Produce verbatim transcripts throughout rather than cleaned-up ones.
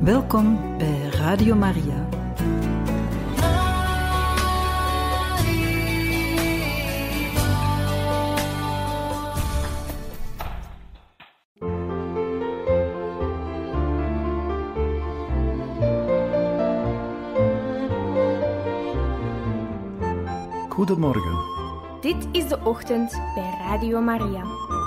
Welkom bij Radio Maria. Goedemorgen. Dit is de ochtend bij Radio Maria.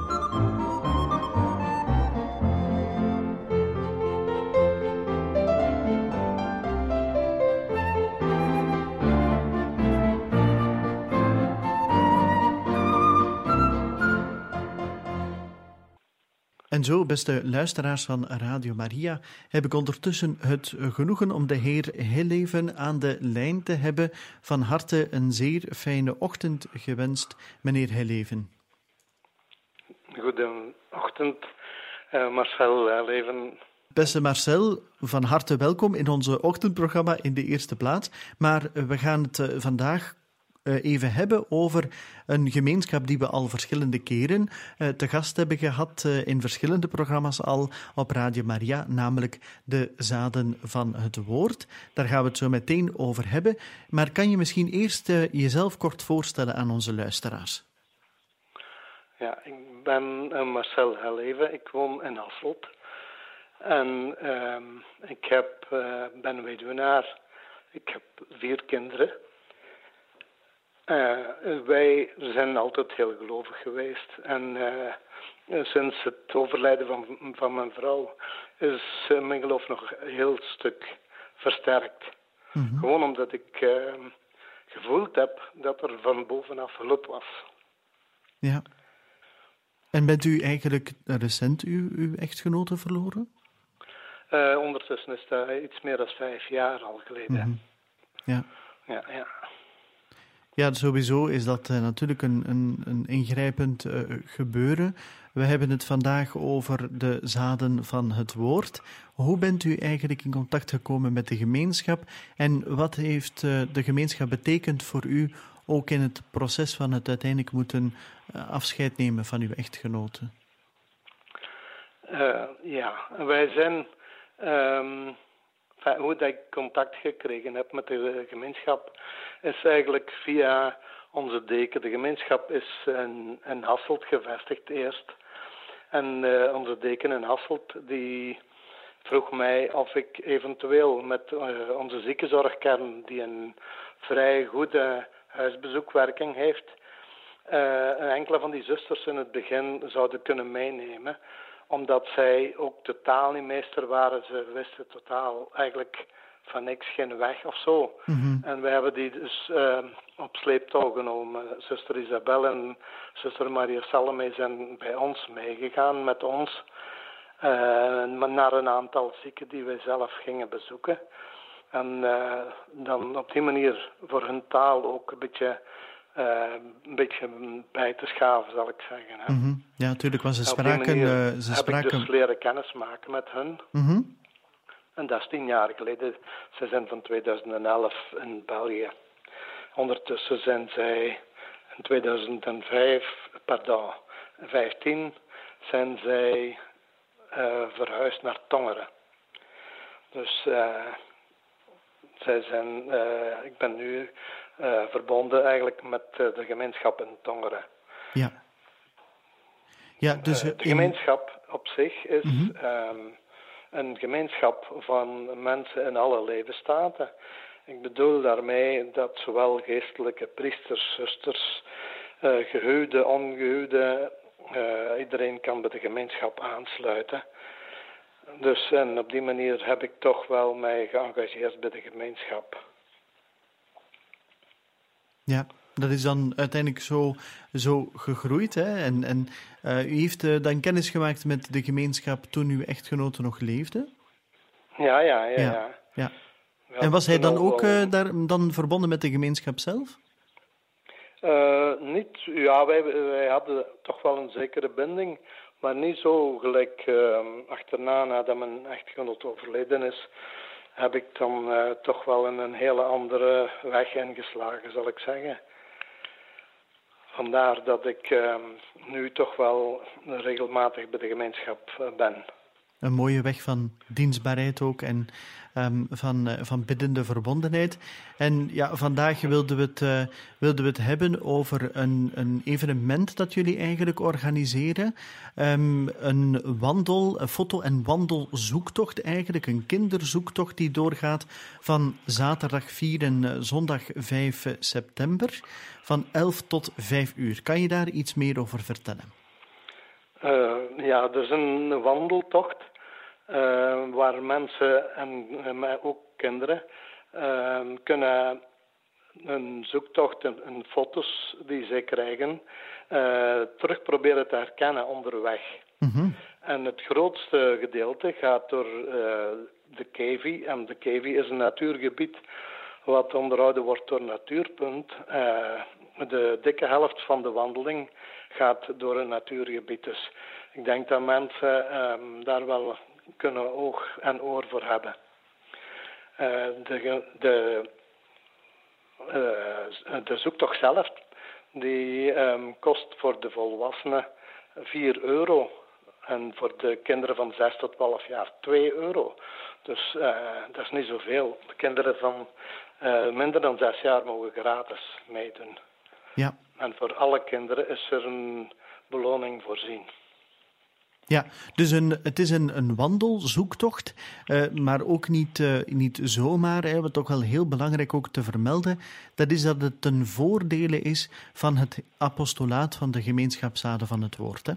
En zo, beste luisteraars van Radio Maria, heb ik ondertussen het genoegen om de heer Hilleven aan de lijn te hebben. Van harte een zeer fijne ochtend gewenst, meneer Hilleven. Goedenochtend, uh, Marcel Hilleven. Beste Marcel, van harte welkom in onze ochtendprogramma in de eerste plaats. Maar we gaan het uh, vandaag even hebben over een gemeenschap die we al verschillende keren uh, te gast hebben gehad uh, in verschillende programma's al op Radio Maria, namelijk de Zaden van het Woord. Daar gaan we het zo meteen over hebben. Maar kan je misschien eerst uh, jezelf kort voorstellen aan onze luisteraars? Ja, ik ben uh, Marcel Hilleven. Ik woon in Hasselt. En uh, ik heb, uh, ben weduwnaar. Ik heb vier kinderen. Uh, wij zijn altijd heel gelovig geweest en uh, sinds het overlijden van, van mijn vrouw is uh, mijn geloof nog een heel stuk versterkt. Mm-hmm. Gewoon omdat ik uh, gevoeld heb dat er van bovenaf hulp was. Ja. En bent u eigenlijk recent uw, uw echtgenote verloren? Uh, ondertussen is dat iets meer dan vijf jaar al geleden. Mm-hmm. Ja. Ja, ja. Ja, sowieso is dat uh, natuurlijk een, een, een ingrijpend uh, gebeuren. We hebben het vandaag over de zaden van het woord. Hoe bent u eigenlijk in contact gekomen met de gemeenschap en wat heeft uh, de gemeenschap betekend voor u, ook in het proces van het uiteindelijk moeten uh, afscheid nemen van uw echtgenote? Uh, ja, wij zijn... Um... Hoe dat ik contact gekregen heb met de gemeenschap is eigenlijk via onze deken. De gemeenschap is in, in Hasselt gevestigd eerst. En uh, onze deken in Hasselt die vroeg mij of ik eventueel met uh, onze ziekenzorgkern, die een vrij goede huisbezoekwerking heeft, uh, enkele van die zusters in het begin zouden kunnen meenemen, omdat zij ook totaal niet meester waren. Ze wisten totaal eigenlijk van niks, geen weg of zo. Mm-hmm. En we hebben die dus uh, op sleeptouw genomen. Zuster Isabel en zuster Maria Salome zijn bij ons meegegaan met ons. Uh, naar een aantal zieken die wij zelf gingen bezoeken. En uh, dan op die manier voor hun taal ook een beetje... Uh, een beetje bij te schaven, zal ik zeggen. Hè. Mm-hmm. Ja, natuurlijk, want ze spraken... Uh, ze heb spraken... ik dus leren kennismaken met hen. Mm-hmm. En dat is tien jaar geleden. Ze zijn van tweeduizend elf in België. Ondertussen zijn zij in tweeduizend vijf, pardon, vijftien zijn zij uh, verhuisd naar Tongeren. Dus uh, zij zijn... Uh, ik ben nu... Uh, verbonden eigenlijk met uh, de gemeenschap in Tongeren. Ja. Ja, dus, uh, de in... gemeenschap op zich is mm-hmm. um, een gemeenschap van mensen in alle levensstaten. Ik bedoel daarmee dat zowel geestelijke priesters, zusters, uh, gehuwde, ongehuwde, uh, iedereen kan bij de gemeenschap aansluiten. Dus en op die manier heb ik toch wel mij geëngageerd bij de gemeenschap. Ja, dat is dan uiteindelijk zo, zo gegroeid. Hè? En, en uh, u heeft uh, dan kennis gemaakt met de gemeenschap toen uw echtgenote nog leefde? Ja, ja, ja. ja. ja. ja. En was hij dan ook uh, daar, dan verbonden met de gemeenschap zelf? Uh, niet, ja, wij, wij hadden toch wel een zekere binding, maar niet zo gelijk uh, achterna, nadat mijn echtgenoot overleden is, heb ik dan uh, toch wel in een hele andere weg ingeslagen, zal ik zeggen. Vandaar dat ik uh, nu toch wel regelmatig bij de gemeenschap uh, ben. Een mooie weg van dienstbaarheid ook en um, van, uh, van biddende verbondenheid. En ja, vandaag wilden we het, uh, wilden we het hebben over een, een evenement dat jullie eigenlijk organiseren. Um, een wandel, een foto- en wandelzoektocht eigenlijk. Een kinderzoektocht die doorgaat van zaterdag vier en uh, zondag vijf september. Van elf tot vijf uur. Kan je daar iets meer over vertellen? Uh, ja, er is een wandeltocht uh, waar mensen en uh, ook kinderen uh, kunnen een zoektocht en, en foto's die ze krijgen uh, terug proberen te herkennen onderweg. Mm-hmm. En het grootste gedeelte gaat door uh, de Kevi. En de Kevi is een natuurgebied wat onderhouden wordt door Natuurpunt. Uh, de dikke helft van de wandeling gaat door een natuurgebied. Dus ik denk dat mensen um, daar wel kunnen oog en oor voor hebben. Uh, de, de, uh, de zoektocht zelf die um, kost voor de volwassenen vier euro. En voor de kinderen van zes tot twaalf jaar twee euro. Dus uh, dat is niet zoveel. De kinderen van uh, minder dan zes jaar mogen gratis meedoen. Ja. En voor alle kinderen is er een beloning voorzien. Ja, dus een, het is een, een wandelzoektocht, uh, maar ook niet, uh, niet zomaar. Hè, wat toch wel heel belangrijk ook te vermelden, dat is dat het ten voordele is van het apostolaat van de gemeenschapszaden van het woord. Hè?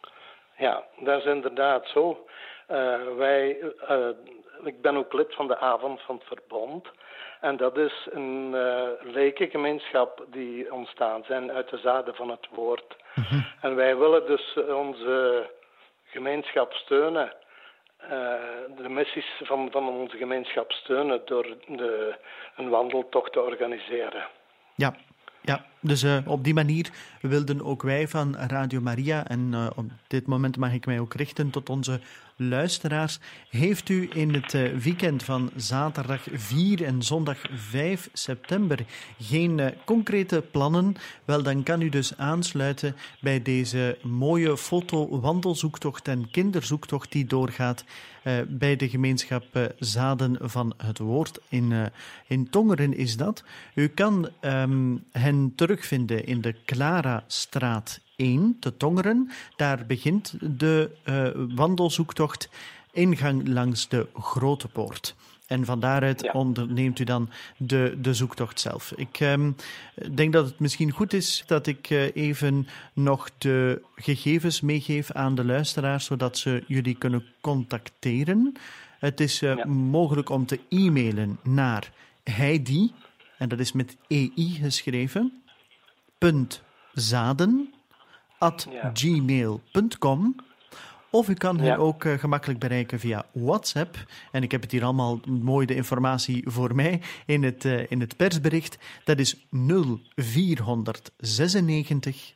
Ja, dat is inderdaad zo. Uh, wij, uh, ik ben ook lid van de avond van het verbond. En dat is een uh, lekengemeenschap die ontstaan zijn uit de zaden van het woord. Mm-hmm. En wij willen dus onze gemeenschap steunen, uh, de missies van, van onze gemeenschap steunen door de, een wandeltocht te organiseren. Ja. Ja, dus uh, op die manier wilden ook wij van Radio Maria, en uh, op dit moment mag ik mij ook richten tot onze luisteraars. Heeft u in het uh, weekend van zaterdag vier en zondag vijf september geen uh, concrete plannen? Wel, dan kan u dus aansluiten bij deze mooie foto-wandelzoektocht en kinderzoektocht die doorgaat uh, bij de gemeenschap uh, Zaden van het Woord. In, uh, in Tongeren is dat. U kan um, hen terugvinden in de Clarastraat één te Tongeren. Daar begint de uh, wandelzoektocht, ingang langs de Grote Poort. En van daaruit ja. onderneemt u dan de, de zoektocht zelf. Ik um, denk dat het misschien goed is dat ik uh, even nog de gegevens meegeef aan de luisteraars, zodat ze jullie kunnen contacteren. Het is uh, ja. mogelijk om te e-mailen naar Heidi, en dat is met E I geschreven, punt zaden at ja. gmail punt com. Of u kan hen ja. ook uh, gemakkelijk bereiken via WhatsApp. En ik heb het hier allemaal mooi, de informatie voor mij, in het, uh, in het persbericht. Dat is nul vier zesennegentig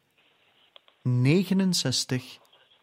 negenenzestig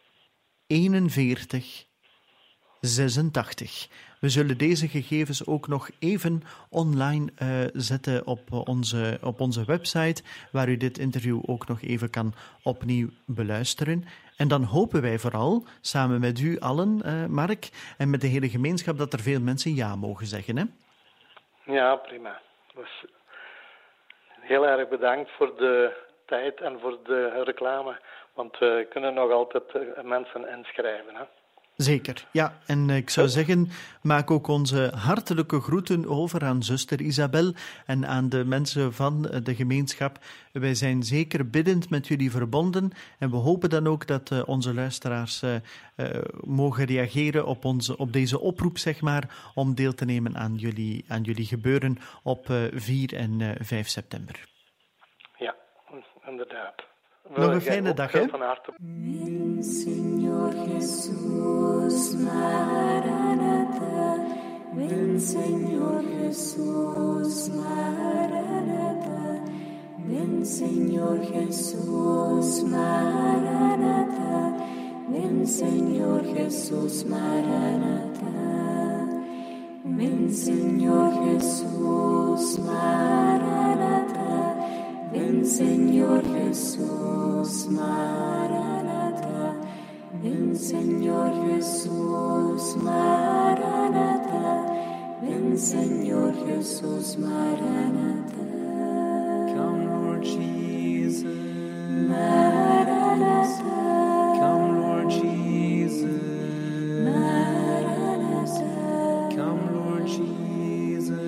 eenenveertig zesentachtig. We zullen deze gegevens ook nog even online uh, zetten op onze, op onze website, waar u dit interview ook nog even kan opnieuw beluisteren. En dan hopen wij vooral, samen met u allen, uh, Mark, en met de hele gemeenschap, dat er veel mensen ja mogen zeggen. Hè? Ja, prima. Dus heel erg bedankt voor de tijd en voor de reclame, want we kunnen nog altijd mensen inschrijven, hè? Zeker, ja. En ik zou zeggen, maak ook onze hartelijke groeten over aan zuster Isabel en aan de mensen van de gemeenschap. Wij zijn zeker biddend met jullie verbonden en we hopen dan ook dat uh, onze luisteraars uh, uh, mogen reageren op, onze, op deze oproep, zeg maar, om deel te nemen aan jullie, aan jullie gebeuren op uh, vier en uh, vijf september. Ja, inderdaad. Nog een fijne dag, hè? Van harte. Ven, Señor Jesús, Maranatha. Ven, Señor Jesús, Maranatha. Ven, Señor Jesús, Maranatha. Ven, Señor Jesús, Maranatha. Ven, Señor Jesús, Maranatha. Ven, Señor Jesús, Maranatha. Ven, ven Señor Jesús, Maranatha, ven Señor Jesús, Maranatha. Come, Lord Jesus, Maranatha, come, Lord Jesus, Maranatha, come, Lord Jesus,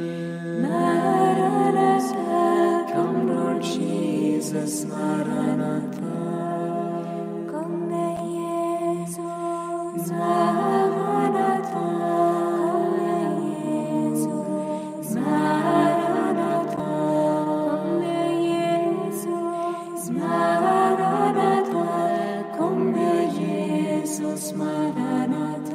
Maranatha, come Lord Jesus, Maranatha. Come Jesus, Maranatha, come Jesus, Maranatha, come Jesus, Maranatha, come Jesus, Maranatha.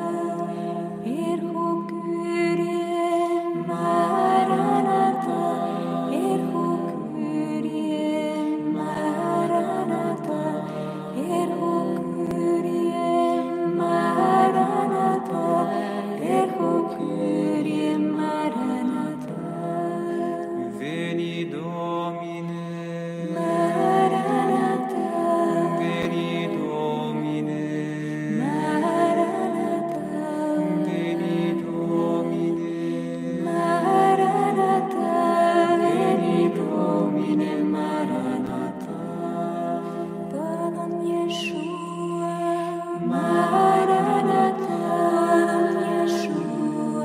Ergo Kyrie, Maranatha, ergo Kyrie, Maranatha, ergo Kyrie, Maranatha, ergo Kyrie, Maranatha. Veni Domine, Maranatha, Veni Domine, Maranatha, Veni Domine, Maranatha, veni Domine, Maranatha. Domnul Yeshua, Maranatha, Domnul Yeshua,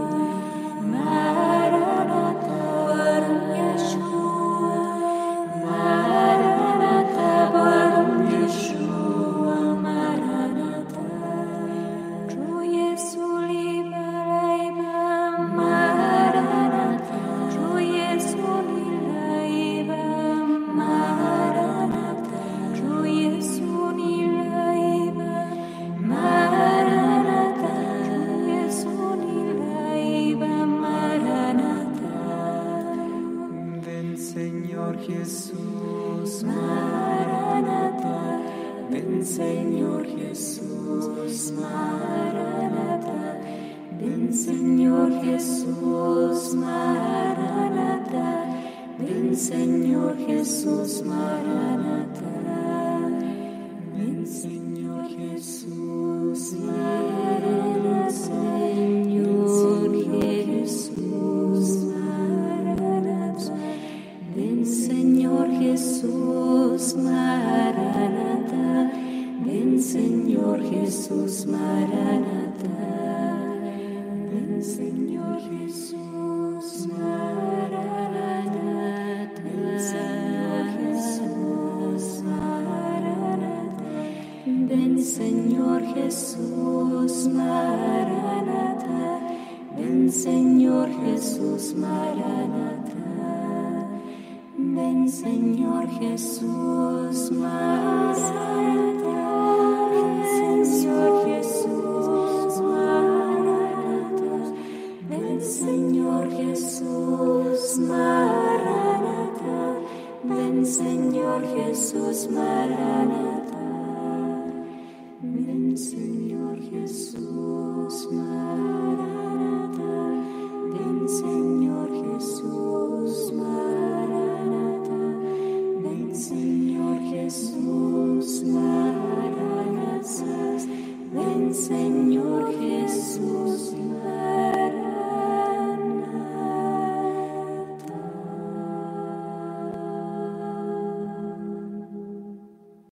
Maranatha, Domnul Yeshua, Maranatha, Domnul Yeshua, Maranatha. Tru Iesul Iba, Maranatha, Tru Iesul Iba, Maranatha, Tru Iesul Iba, Maranatha, Tru Iesul Iba, Maranatha. ven Señor Jesús, Maranatha, ven Señor Jesús, Maranatha, ven Señor Jesús, Maranatha, ven Señor Jesús, Maranatha, ven Señor Jesús, Maranatha, Señor Jesús, Maranatha. Ven Señor Jesús, Maranatha, ven Señor Jesús, Maranatha, ven Señor Jesús, Maranatha, ven Señor Jesús, Maranatha, ven Señor Jesús, Maranatha, ven Señor Jesús, Maranatha. Ven Señor Jesús, Maranatha.